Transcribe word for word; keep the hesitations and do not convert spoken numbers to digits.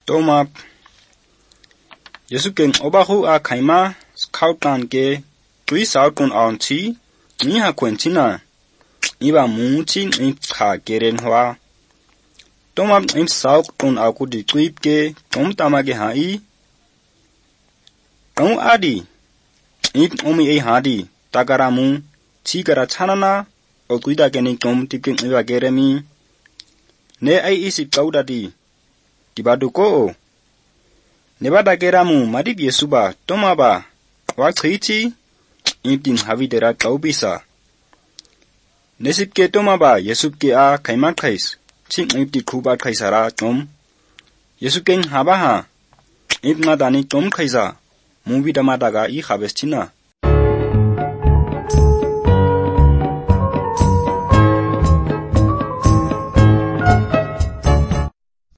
Tomap Yesu ken obahu a kaima skautan ke tui sautun aunchi ni ha kwentina iba munchin in cha geren hwa Tomap in sautun aku di tuip ke tom tamage hai Tong adi ip omi e hadi takaramu chikara chanana okuida kening tom tiking iba geremi ne ai isi kaudadi Dibaduko Nebada geramu madib Yesuba tomaba wakrichi intin havidera kaubisa Nesipke tomaba Yesupke a kaimakais ching inti kuba kaisara tom Yesuken habaha ipna dani tom kaisa mubi damadaga I habestina